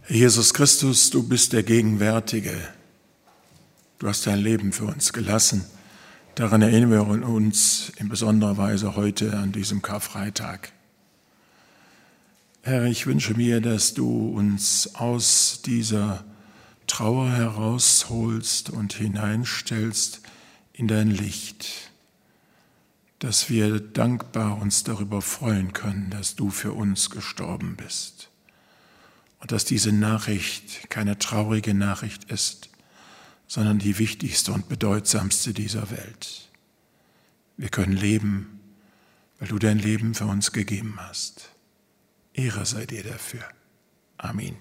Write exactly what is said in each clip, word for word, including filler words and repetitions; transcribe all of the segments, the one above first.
Jesus Christus, du bist der Gegenwärtige. Du hast dein Leben für uns gelassen. Daran erinnern wir uns in besonderer Weise heute an diesem Karfreitag. Herr, ich wünsche mir, dass du uns aus dieser Trauer herausholst und hineinstellst in dein Licht, dass wir dankbar uns darüber freuen können, dass du für uns gestorben bist und dass diese Nachricht keine traurige Nachricht ist, sondern die wichtigste und bedeutsamste dieser Welt. Wir können leben, weil du dein Leben für uns gegeben hast. Ehre sei dir dafür. Amen.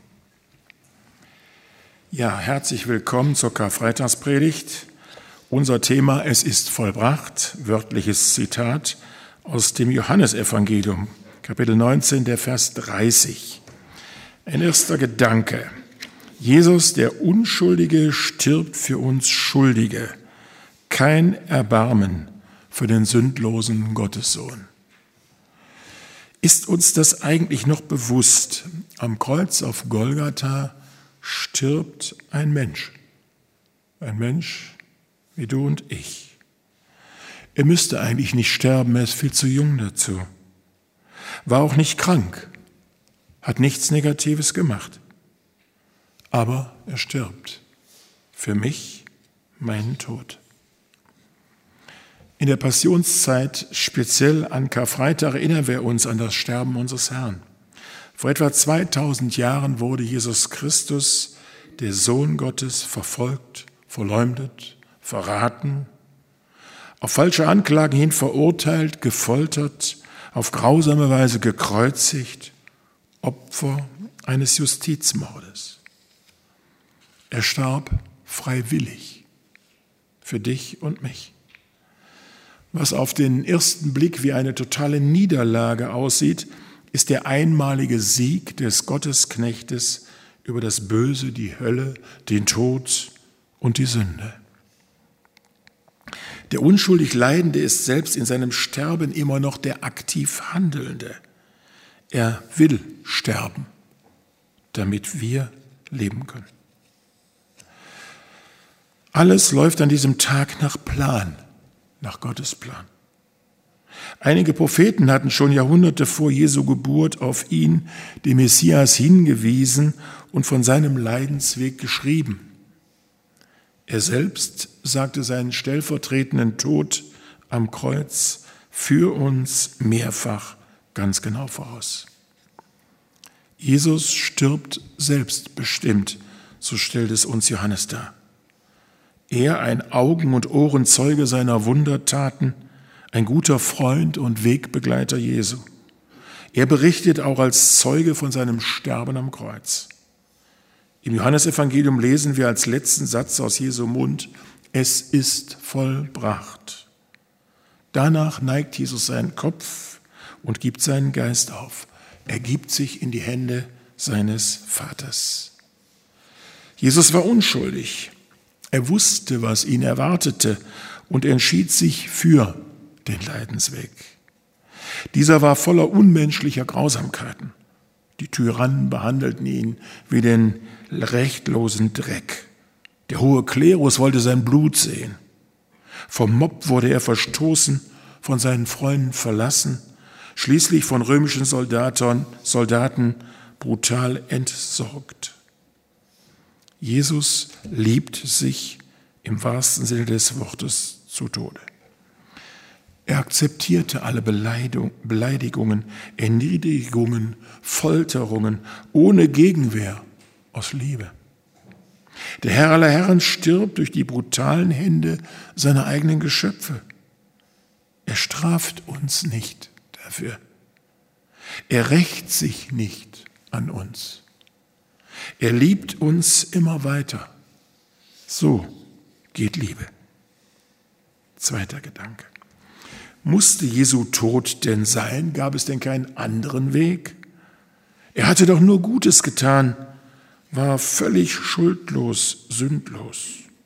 Ja, herzlich willkommen zur Karfreitagspredigt. Unser Thema: Es ist vollbracht, wörtliches Zitat aus dem Johannesevangelium, Kapitel neunzehn, der Vers dreißig. Ein erster Gedanke: Jesus, der Unschuldige, stirbt für uns Schuldige. Kein Erbarmen für den sündlosen Gottessohn. Ist uns das eigentlich noch bewusst? Am Kreuz auf Golgatha stirbt ein Mensch. Ein Mensch wie du und ich. Er müsste eigentlich nicht sterben, er ist viel zu jung dazu. War auch nicht krank, hat nichts Negatives gemacht. Aber er stirbt. Für mich meinen Tod. In der Passionszeit, speziell an Karfreitag, erinnern wir uns an das Sterben unseres Herrn. Vor etwa zweitausend Jahren wurde Jesus Christus, der Sohn Gottes, verfolgt, verleumdet, verraten, auf falsche Anklagen hin verurteilt, gefoltert, auf grausame Weise gekreuzigt, Opfer eines Justizmordes. Er starb freiwillig für dich und mich. Was auf den ersten Blick wie eine totale Niederlage aussieht, ist der einmalige Sieg des Gottesknechtes über das Böse, die Hölle, den Tod und die Sünde. Der unschuldig Leidende ist selbst in seinem Sterben immer noch der aktiv Handelnde. Er will sterben, damit wir leben können. Alles läuft an diesem Tag nach Plan, nach Gottes Plan. Einige Propheten hatten schon Jahrhunderte vor Jesu Geburt auf ihn, den Messias, hingewiesen und von seinem Leidensweg geschrieben. Er selbst sagte seinen stellvertretenden Tod am Kreuz für uns mehrfach ganz genau voraus. Jesus stirbt selbstbestimmt, so stellt es uns Johannes dar. Er, ein Augen- und Ohrenzeuge seiner Wundertaten, ein guter Freund und Wegbegleiter Jesu. Er berichtet auch als Zeuge von seinem Sterben am Kreuz. Im Johannesevangelium lesen wir als letzten Satz aus Jesu Mund: Es ist vollbracht. Danach neigt Jesus seinen Kopf und gibt seinen Geist auf. Er gibt sich in die Hände seines Vaters. Jesus war unschuldig. Er wusste, was ihn erwartete, und entschied sich für den Leidensweg. Dieser war voller unmenschlicher Grausamkeiten. Die Tyrannen behandelten ihn wie den rechtlosen Dreck. Der hohe Klerus wollte sein Blut sehen. Vom Mob wurde er verstoßen, von seinen Freunden verlassen, schließlich von römischen Soldaten, Soldaten brutal entsorgt. Jesus liebt sich im wahrsten Sinne des Wortes zu Tode. Er akzeptierte alle Beleidigungen, Erniedrigungen, Folterungen ohne Gegenwehr, aus Liebe. Der Herr aller Herren stirbt durch die brutalen Hände seiner eigenen Geschöpfe. Er straft uns nicht dafür. Er rächt sich nicht an uns. Er liebt uns immer weiter. So geht Liebe. Zweiter Gedanke. Musste Jesu Tod denn sein? Gab es denn keinen anderen Weg? Er hatte doch nur Gutes getan, war völlig schuldlos, sündlos.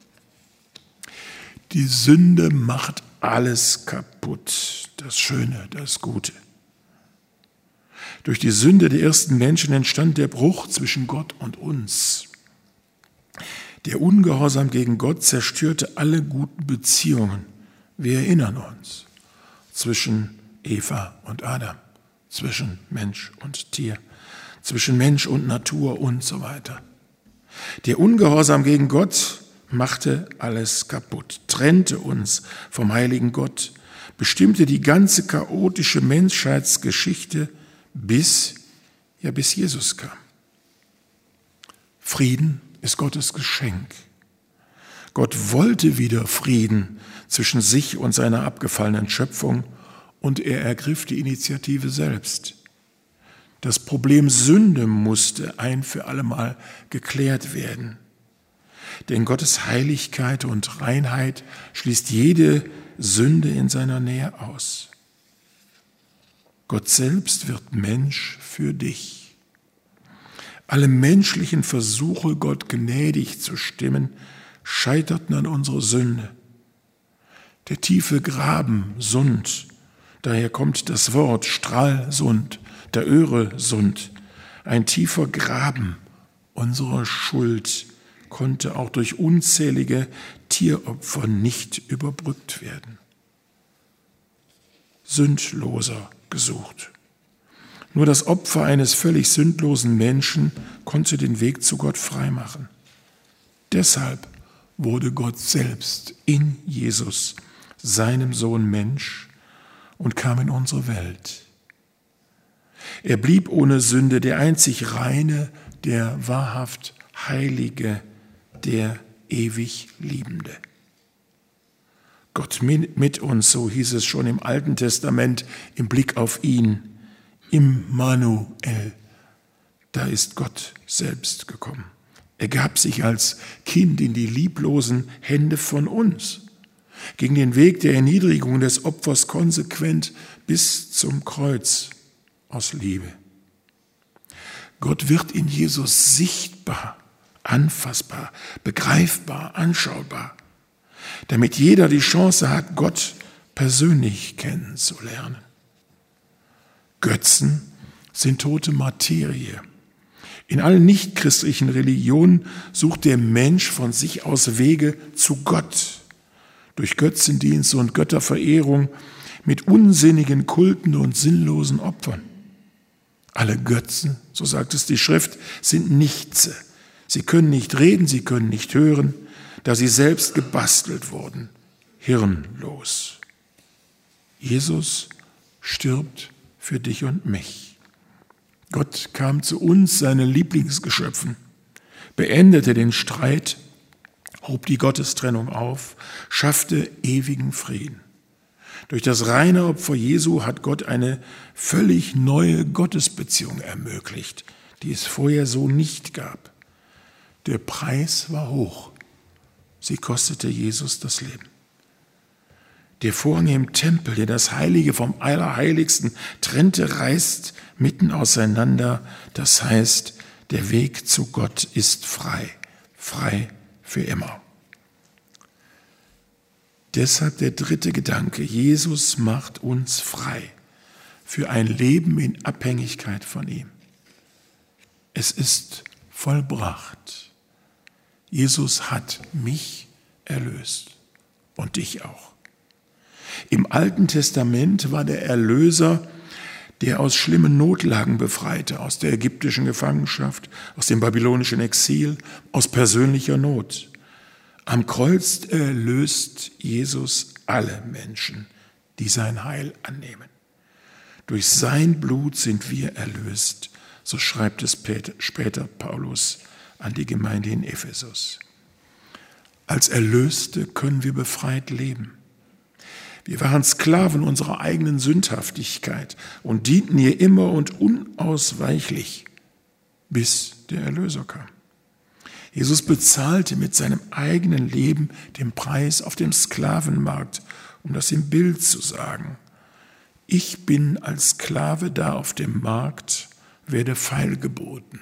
Die Sünde macht alles kaputt, das Schöne, das Gute. Durch die Sünde der ersten Menschen entstand der Bruch zwischen Gott und uns. Der Ungehorsam gegen Gott zerstörte alle guten Beziehungen. Wir erinnern uns. Zwischen Eva und Adam, zwischen Mensch und Tier, zwischen Mensch und Natur und so weiter. Der Ungehorsam gegen Gott machte alles kaputt, trennte uns vom heiligen Gott, bestimmte die ganze chaotische Menschheitsgeschichte bis, ja, bis Jesus kam. Frieden ist Gottes Geschenk. Gott wollte wieder Frieden zwischen sich und seiner abgefallenen Schöpfung und er ergriff die Initiative selbst. Das Problem Sünde musste ein für allemal geklärt werden. Denn Gottes Heiligkeit und Reinheit schließt jede Sünde in seiner Nähe aus. Gott selbst wird Mensch für dich. Alle menschlichen Versuche, Gott gnädig zu stimmen, scheiterten an unserer Sünde. Der tiefe Graben, Sund, daher kommt das Wort Stralsund, der Öresund, ein tiefer Graben unserer Schuld konnte auch durch unzählige Tieropfer nicht überbrückt werden. Sündloser gesucht. Nur das Opfer eines völlig sündlosen Menschen konnte den Weg zu Gott freimachen. Deshalb wurde Gott selbst in Jesus, seinem Sohn Mensch, und kam in unsere Welt. Er blieb ohne Sünde, der einzig Reine, der wahrhaft Heilige, der ewig Liebende. Gott mit uns, so hieß es schon im Alten Testament, im Blick auf ihn, Immanuel, da ist Gott selbst gekommen. Er gab sich als Kind in die lieblosen Hände von uns, ging den Weg der Erniedrigung des Opfers konsequent bis zum Kreuz aus Liebe. Gott wird in Jesus sichtbar, anfassbar, begreifbar, anschaubar, damit jeder die Chance hat, Gott persönlich kennenzulernen. Götzen sind tote Materie. In allen nichtchristlichen Religionen sucht der Mensch von sich aus Wege zu Gott. Durch Götzendienste und Götterverehrung mit unsinnigen Kulten und sinnlosen Opfern. Alle Götzen, so sagt es die Schrift, sind Nichtse. Sie können nicht reden, sie können nicht hören, da sie selbst gebastelt wurden, hirnlos. Jesus stirbt für dich und mich. Gott kam zu uns, seinen Lieblingsgeschöpfen, beendete den Streit, hob die Gottestrennung auf, schaffte ewigen Frieden. Durch das reine Opfer Jesu hat Gott eine völlig neue Gottesbeziehung ermöglicht, die es vorher so nicht gab. Der Preis war hoch. Sie kostete Jesus das Leben. Der Vorhang im Tempel, der das Heilige vom Allerheiligsten trennte, reißt mitten auseinander. Das heißt, der Weg zu Gott ist frei, frei für immer. Deshalb der dritte Gedanke, Jesus macht uns frei für ein Leben in Abhängigkeit von ihm. Es ist vollbracht. Jesus hat mich erlöst und dich auch. Im Alten Testament war der Erlöser, der aus schlimmen Notlagen befreite, aus der ägyptischen Gefangenschaft, aus dem babylonischen Exil, aus persönlicher Not. Am Kreuz erlöst Jesus alle Menschen, die sein Heil annehmen. Durch sein Blut sind wir erlöst, so schreibt es später Paulus an die Gemeinde in Ephesus. Als Erlöste können wir befreit leben. Wir waren Sklaven unserer eigenen Sündhaftigkeit und dienten ihr immer und unausweichlich, bis der Erlöser kam. Jesus bezahlte mit seinem eigenen Leben den Preis auf dem Sklavenmarkt, um das im Bild zu sagen. Ich bin als Sklave da auf dem Markt, werde feilgeboten.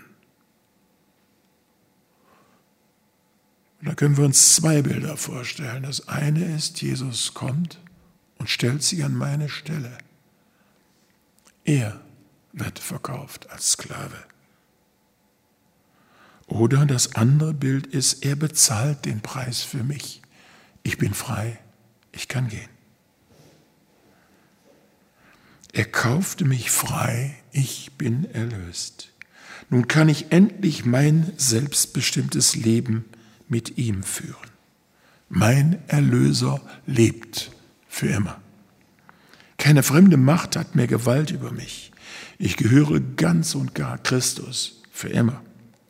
Und da können wir uns zwei Bilder vorstellen. Das eine ist, Jesus kommt und stellt sich an meine Stelle. Er wird verkauft als Sklave. Oder das andere Bild ist, er bezahlt den Preis für mich. Ich bin frei, ich kann gehen. Er kaufte mich frei, ich bin erlöst. Nun kann ich endlich mein selbstbestimmtes Leben mit ihm führen. Mein Erlöser lebt für immer. Keine fremde Macht hat mehr Gewalt über mich. Ich gehöre ganz und gar Christus für immer.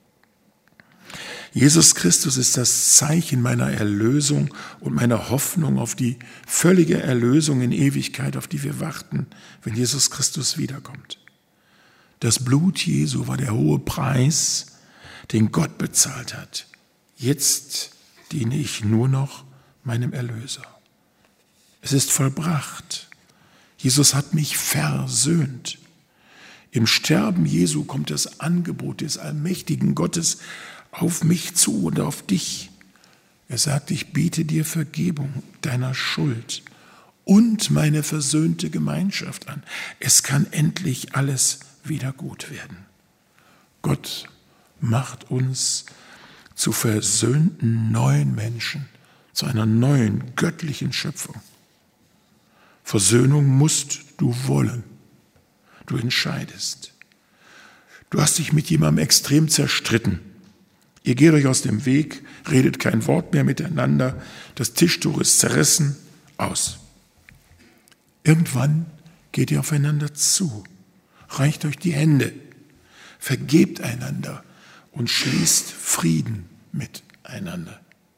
Jesus Christus ist das Zeichen meiner Erlösung und meiner Hoffnung auf die völlige Erlösung in Ewigkeit, auf die wir warten, wenn Jesus Christus wiederkommt. Das Blut Jesu war der hohe Preis, den Gott bezahlt hat. Jetzt diene ich nur noch meinem Erlöser. Es ist vollbracht. Jesus hat mich versöhnt. Im Sterben Jesu kommt das Angebot des allmächtigen Gottes auf mich zu und auf dich. Er sagt, ich biete dir Vergebung deiner Schuld und meine versöhnte Gemeinschaft an. Es kann endlich alles wieder gut werden. Gott macht uns zu versöhnten neuen Menschen, zu einer neuen göttlichen Schöpfung. Versöhnung musst du wollen. Du entscheidest. Du hast dich mit jemandem extrem zerstritten. Ihr geht euch aus dem Weg, redet kein Wort mehr miteinander, das Tischtuch ist zerrissen, aus. Irgendwann geht ihr aufeinander zu, reicht euch die Hände, vergebt einander und schließt Frieden miteinander.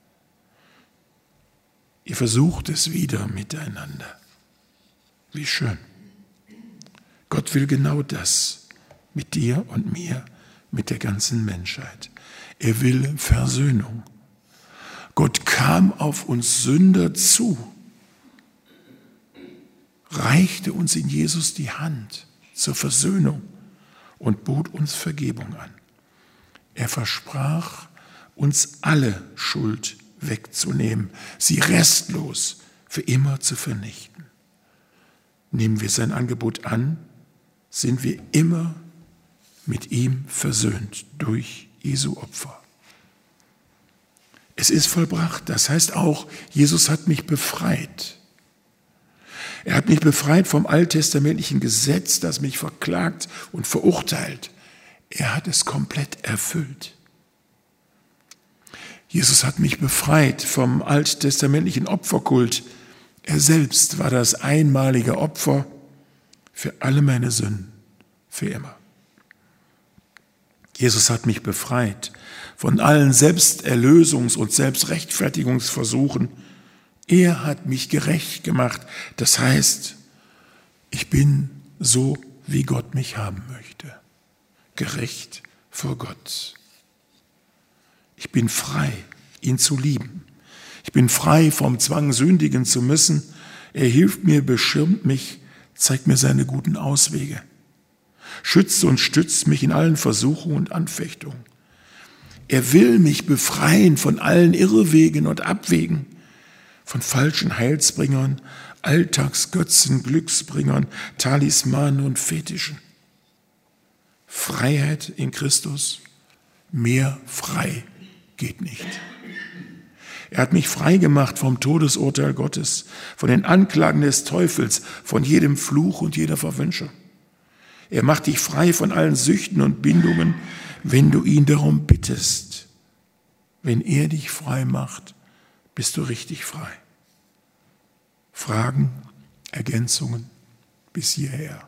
Ihr versucht es wieder miteinander. Wie schön. Gott will genau das mit dir und mir, mit der ganzen Menschheit. Er will Versöhnung. Gott kam auf uns Sünder zu, reichte uns in Jesus die Hand zur Versöhnung und bot uns Vergebung an. Er versprach, uns alle Schuld wegzunehmen, sie restlos für immer zu vernichten. Nehmen wir sein Angebot an, sind wir immer mit ihm versöhnt durch Jesu Opfer. Es ist vollbracht, das heißt auch, Jesus hat mich befreit. Er hat mich befreit vom alttestamentlichen Gesetz, das mich verklagt und verurteilt. Er hat es komplett erfüllt. Jesus hat mich befreit vom alttestamentlichen Opferkult. Er selbst war das einmalige Opfer für alle meine Sünden, für immer. Jesus hat mich befreit von allen Selbsterlösungs- und Selbstrechtfertigungsversuchen. Er hat mich gerecht gemacht. Das heißt, ich bin so, wie Gott mich haben möchte. Gerecht vor Gott. Ich bin frei, ihn zu lieben. Ich bin frei vom Zwang, sündigen zu müssen. Er hilft mir, beschirmt mich, zeigt mir seine guten Auswege. Schützt und stützt mich in allen Versuchungen und Anfechtungen. Er will mich befreien von allen Irrwegen und Abwegen, von falschen Heilsbringern, Alltagsgötzen, Glücksbringern, Talismanen und Fetischen. Freiheit in Christus, mehr frei geht nicht. Er hat mich frei gemacht vom Todesurteil Gottes, von den Anklagen des Teufels, von jedem Fluch und jeder Verwünschung. Er macht dich frei von allen Süchten und Bindungen, wenn du ihn darum bittest. Wenn er dich frei macht, bist du richtig frei. Fragen, Ergänzungen bis hierher.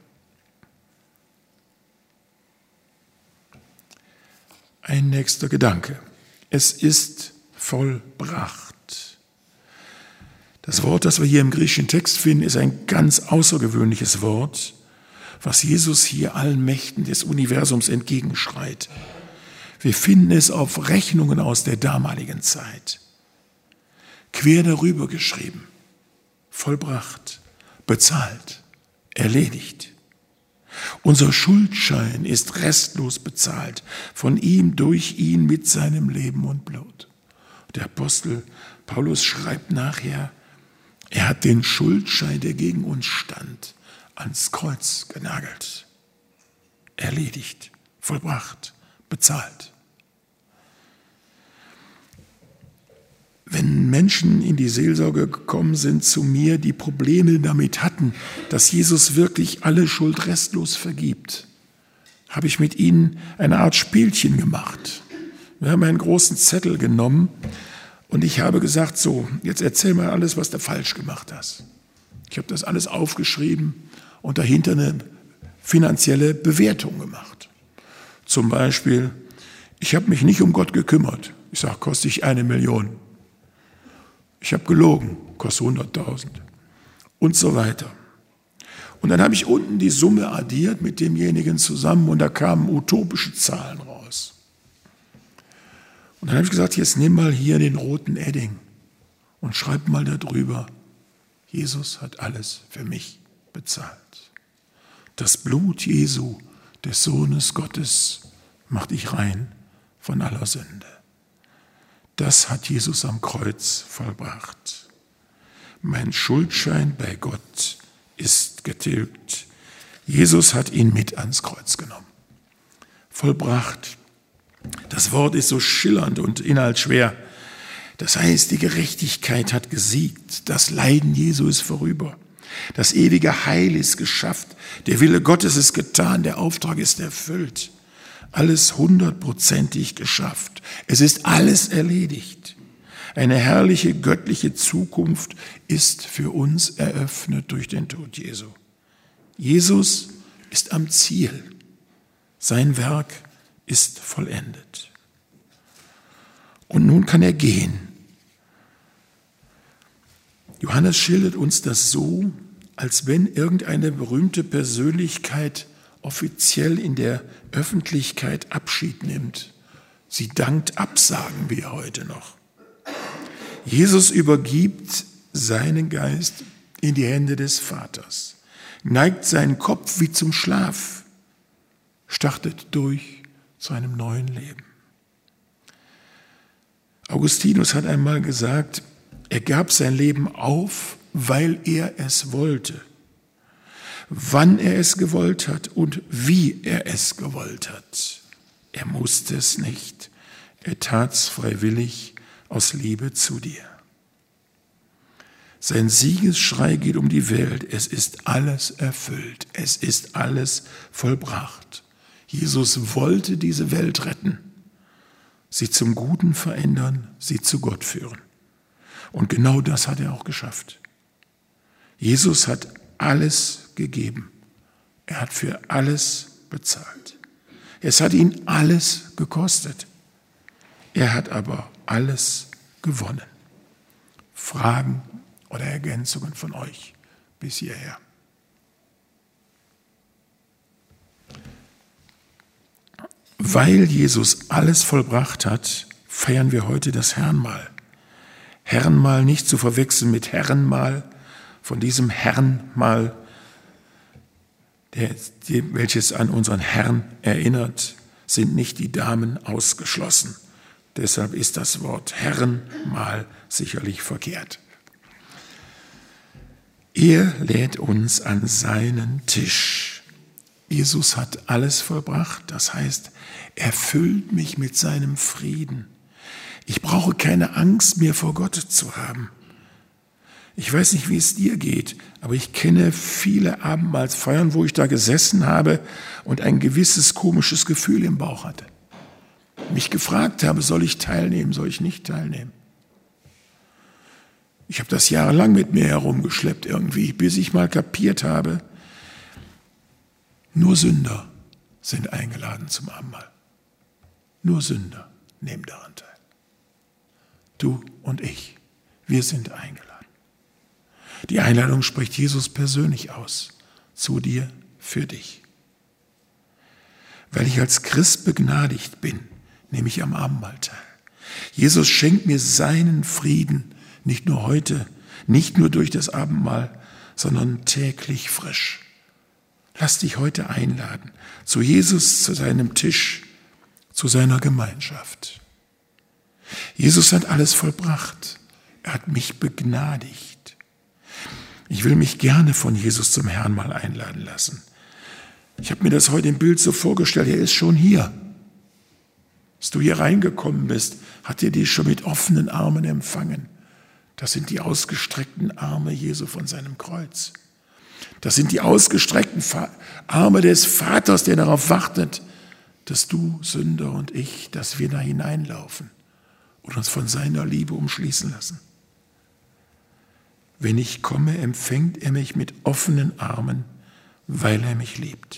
Ein nächster Gedanke. Es ist vollbracht. Das Wort, das wir hier im griechischen Text finden, ist ein ganz außergewöhnliches Wort, was Jesus hier allen Mächten des Universums entgegenschreit. Wir finden es auf Rechnungen aus der damaligen Zeit. Quer darüber geschrieben, vollbracht, bezahlt, erledigt. Unser Schuldschein ist restlos bezahlt, von ihm, durch ihn, mit seinem Leben und Blut. Der Apostel Paulus schreibt nachher, er hat den Schuldschein, der gegen uns stand, ans Kreuz genagelt. erledigt, vollbracht, bezahlt. Wenn Menschen in die Seelsorge gekommen sind zu mir, die Probleme damit hatten, dass Jesus wirklich alle Schuld restlos vergibt, habe ich mit ihnen eine Art Spielchen gemacht. Wir haben einen großen Zettel genommen und ich habe gesagt, so, jetzt erzähl mal alles, was du falsch gemacht hast. Ich habe das alles aufgeschrieben und dahinter eine finanzielle Bewertung gemacht. Zum Beispiel, ich habe mich nicht um Gott gekümmert. Ich sage, kostet ich eine Million. Ich habe gelogen, kostet hunderttausend und so weiter. Und dann habe ich unten die Summe addiert mit demjenigen zusammen und da kamen utopische Zahlen raus. Und dann habe ich gesagt, jetzt nimm mal hier den roten Edding und schreib mal da drüber, Jesus hat alles für mich bezahlt. Das Blut Jesu, des Sohnes Gottes, macht dich rein von aller Sünde. Das hat Jesus am Kreuz vollbracht. Mein Schuldschein bei Gott ist getilgt. Jesus hat ihn mit ans Kreuz genommen. Vollbracht. Das Wort ist so schillernd und inhaltsschwer. Das heißt, die Gerechtigkeit hat gesiegt. Das Leiden Jesu ist vorüber. Das ewige Heil ist geschafft. Der Wille Gottes ist getan. Der Auftrag ist erfüllt. Alles hundertprozentig geschafft. Es ist alles erledigt. Eine herrliche göttliche Zukunft ist für uns eröffnet durch den Tod Jesu. Jesus ist am Ziel. Sein Werk ist vollendet. Und nun kann er gehen. Johannes schildert uns das so, als wenn irgendeine berühmte Persönlichkeit offiziell in der Öffentlichkeit Abschied nimmt. Sie dankt ab, sagen wir heute noch. Jesus übergibt seinen Geist in die Hände des Vaters, neigt seinen Kopf wie zum Schlaf, startet durch zu einem neuen Leben. Augustinus hat einmal gesagt, er gab sein Leben auf, weil er es wollte. Wann er es gewollt hat und wie er es gewollt hat. Er musste es nicht. Er tat es freiwillig aus Liebe zu dir. Sein Siegesschrei geht um die Welt. Es ist alles erfüllt. Es ist alles vollbracht. Jesus wollte diese Welt retten, sie zum Guten verändern, sie zu Gott führen. Und genau das hat er auch geschafft. Jesus hat alles gegeben. Er hat für alles bezahlt. Es hat ihn alles gekostet. Er hat aber alles gewonnen. Fragen oder Ergänzungen von euch bis hierher? Weil Jesus alles vollbracht hat, feiern wir heute das Herrenmahl. Herrenmahl nicht zu verwechseln mit Herrenmahl, von diesem Herrenmahl, der, die, welches an unseren Herrn erinnert, sind nicht die Damen ausgeschlossen. Deshalb ist das Wort Herrenmahl sicherlich verkehrt. Er lädt uns an seinen Tisch. Jesus hat alles vollbracht, das heißt, er füllt mich mit seinem Frieden. Ich brauche keine Angst mehr vor Gott zu haben. Ich weiß nicht, wie es dir geht, aber ich kenne viele Abendmahlsfeiern, wo ich da gesessen habe und ein gewisses komisches Gefühl im Bauch hatte. Mich gefragt habe, soll ich teilnehmen, soll ich nicht teilnehmen? Ich habe das jahrelang mit mir herumgeschleppt irgendwie, bis ich mal kapiert habe, nur Sünder sind eingeladen zum Abendmahl. Nur Sünder nehmen daran teil. Du und ich, wir sind eingeladen. Die Einladung spricht Jesus persönlich aus, zu dir, für dich. Weil ich als Christ begnadigt bin, nehme ich am Abendmahl teil. Jesus schenkt mir seinen Frieden, nicht nur heute, nicht nur durch das Abendmahl, sondern täglich frisch. Lass dich heute einladen, zu Jesus, zu seinem Tisch, zu seiner Gemeinschaft. Jesus hat alles vollbracht. Er hat mich begnadigt. Ich will mich gerne von Jesus zum Herrenmahl einladen lassen. Ich habe mir das heute im Bild so vorgestellt, er ist schon hier. Als du hier reingekommen bist, hat er dich schon mit offenen Armen empfangen. Das sind die ausgestreckten Arme Jesu von seinem Kreuz. Das sind die ausgestreckten Arme des Vaters, der darauf wartet, dass du, Sünder und ich, dass wir da hineinlaufen und uns von seiner Liebe umschließen lassen. Wenn ich komme, empfängt er mich mit offenen Armen, weil er mich liebt.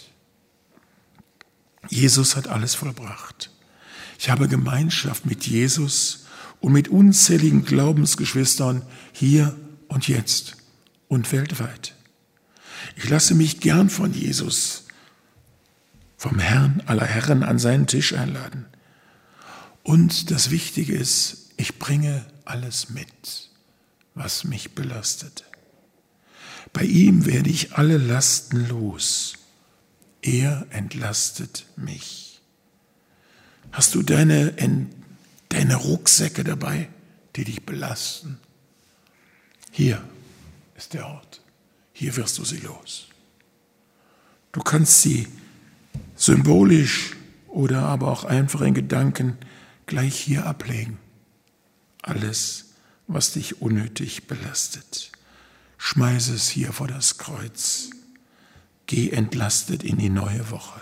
Jesus hat alles vollbracht. Ich habe Gemeinschaft mit Jesus und mit unzähligen Glaubensgeschwistern hier und jetzt und weltweit. Ich lasse mich gern von Jesus, vom Herrn aller Herren, an seinen Tisch einladen. Und das Wichtige ist, ich bringe alles mit, was mich belastet. Bei ihm werde ich alle Lasten los. Er entlastet mich. Hast du deine, deine Rucksäcke dabei, die dich belasten? Hier ist der Ort. Hier wirst du sie los. Du kannst sie symbolisch oder aber auch einfach in Gedanken gleich hier ablegen. Alles, was dich unnötig belastet. Schmeiße es hier vor das Kreuz. Geh entlastet in die neue Woche.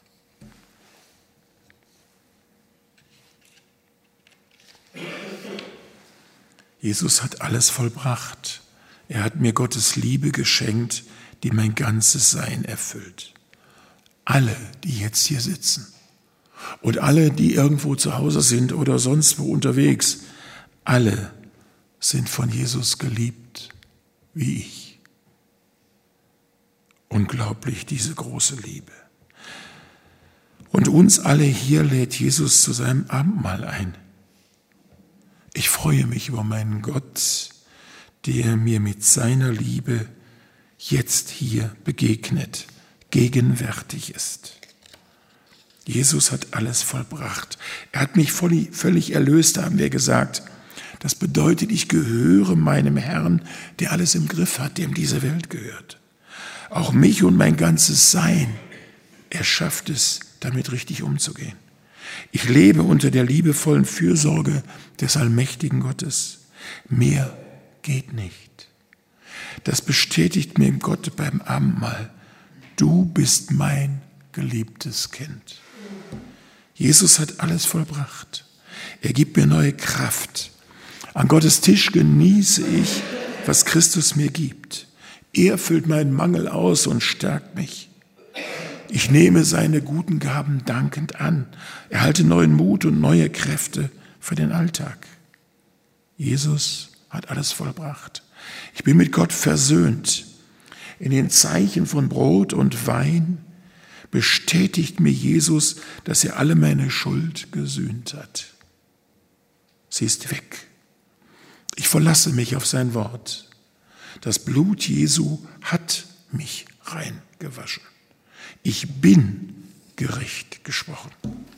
Jesus hat alles vollbracht. Er hat mir Gottes Liebe geschenkt, die mein ganzes Sein erfüllt. Alle, die jetzt hier sitzen und alle, die irgendwo zu Hause sind oder sonst wo unterwegs, alle sind von Jesus geliebt, wie ich. Unglaublich, diese große Liebe. Und uns alle hier lädt Jesus zu seinem Abendmahl ein. Ich freue mich über meinen Gott, der mir mit seiner Liebe jetzt hier begegnet, gegenwärtig ist. Jesus hat alles vollbracht. Er hat mich völlig erlöst, haben wir gesagt. Das bedeutet, ich gehöre meinem Herrn, der alles im Griff hat, dem diese Welt gehört. Auch mich und mein ganzes Sein. Er schafft es, damit richtig umzugehen. Ich lebe unter der liebevollen Fürsorge des allmächtigen Gottes. Mehr geht nicht. Das bestätigt mir Gott beim Abendmahl. Du bist mein geliebtes Kind. Jesus hat alles vollbracht. Er gibt mir neue Kraft. An Gottes Tisch genieße ich, was Christus mir gibt. Er füllt meinen Mangel aus und stärkt mich. Ich nehme seine guten Gaben dankend an, erhalte neuen Mut und neue Kräfte für den Alltag. Jesus hat alles vollbracht. Ich bin mit Gott versöhnt. In den Zeichen von Brot und Wein bestätigt mir Jesus, dass er alle meine Schuld gesühnt hat. Sie ist weg. Ich verlasse mich auf sein Wort. Das Blut Jesu hat mich rein gewaschen. Ich bin gerecht gesprochen.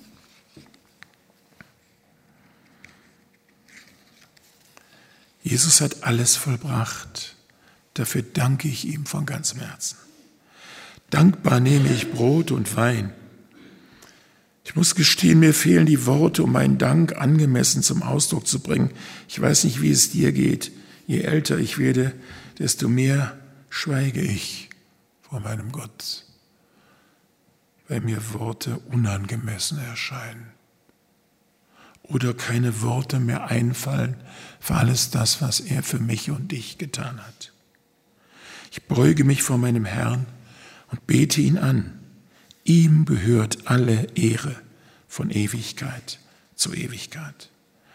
Jesus hat alles vollbracht. Dafür danke ich ihm von ganzem Herzen. Dankbar nehme ich Brot und Wein. Ich muss gestehen, mir fehlen die Worte, um meinen Dank angemessen zum Ausdruck zu bringen. Ich weiß nicht, wie es dir geht. Je älter ich werde, desto mehr schweige ich vor meinem Gott, weil mir Worte unangemessen erscheinen oder keine Worte mehr einfallen für alles das, was er für mich und dich getan hat. Ich beuge mich vor meinem Herrn und bete ihn an. Ihm gehört alle Ehre von Ewigkeit zu Ewigkeit.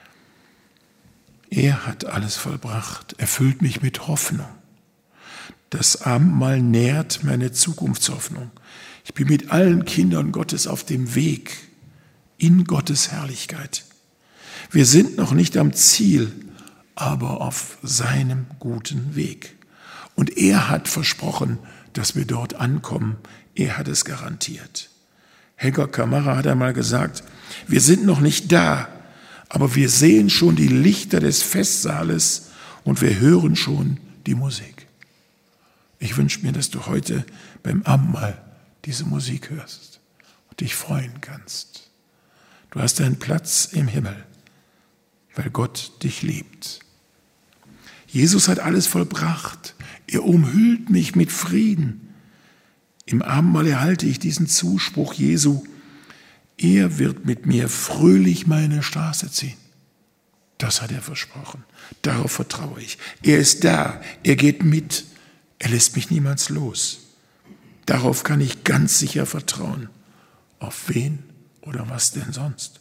Er hat alles vollbracht, erfüllt mich mit Hoffnung. Das Abendmahl nährt meine Zukunftshoffnung. Ich bin mit allen Kindern Gottes auf dem Weg in Gottes Herrlichkeit. Wir sind noch nicht am Ziel, aber auf seinem guten Weg. Und er hat versprochen, dass wir dort ankommen. Er hat es garantiert. Helga Kamara hat einmal gesagt, wir sind noch nicht da, aber wir sehen schon die Lichter des Festsaales und wir hören schon die Musik. Ich wünsche mir, dass du heute beim Abendmahl diese Musik hörst und dich freuen kannst. Du hast einen Platz im Himmel, weil Gott dich liebt. Jesus hat alles vollbracht. Er umhüllt mich mit Frieden. Im Abendmahl erhalte ich diesen Zuspruch Jesu: Er wird mit mir fröhlich meine Straße ziehen. Das hat er versprochen. Darauf vertraue ich. Er ist da. Er geht mit. Er lässt mich niemals los. Darauf kann ich ganz sicher vertrauen. Auf wen oder was denn sonst?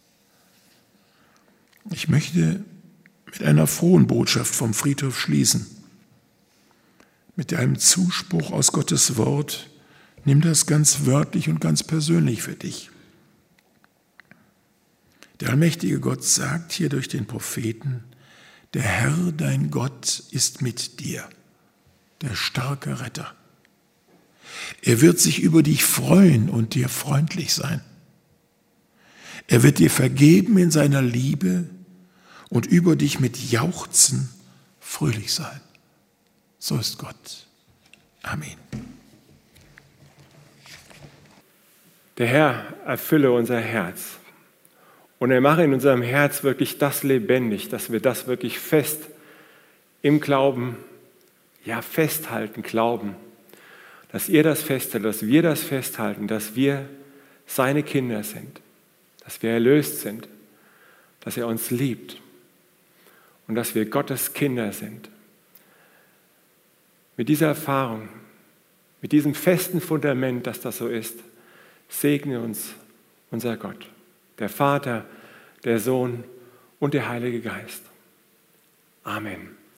Ich möchte mit einer frohen Botschaft vom Friedhof schließen. Mit einem Zuspruch aus Gottes Wort. Nimm das ganz wörtlich und ganz persönlich für dich. Der allmächtige Gott sagt hier durch den Propheten: Der Herr, dein Gott, ist mit dir, der starke Retter. Er wird sich über dich freuen und dir freundlich sein. Er wird dir vergeben in seiner Liebe und über dich mit Jauchzen fröhlich sein. So ist Gott. Amen. Der Herr erfülle unser Herz und er mache in unserem Herz wirklich das lebendig, dass wir das wirklich fest im Glauben, ja festhalten, glauben. Dass ihr das festhaltet, dass wir das festhalten, dass wir seine Kinder sind, dass wir erlöst sind, dass er uns liebt und dass wir Gottes Kinder sind. Mit dieser Erfahrung, mit diesem festen Fundament, dass das so ist, segne uns unser Gott, der Vater, der Sohn und der Heilige Geist. Amen.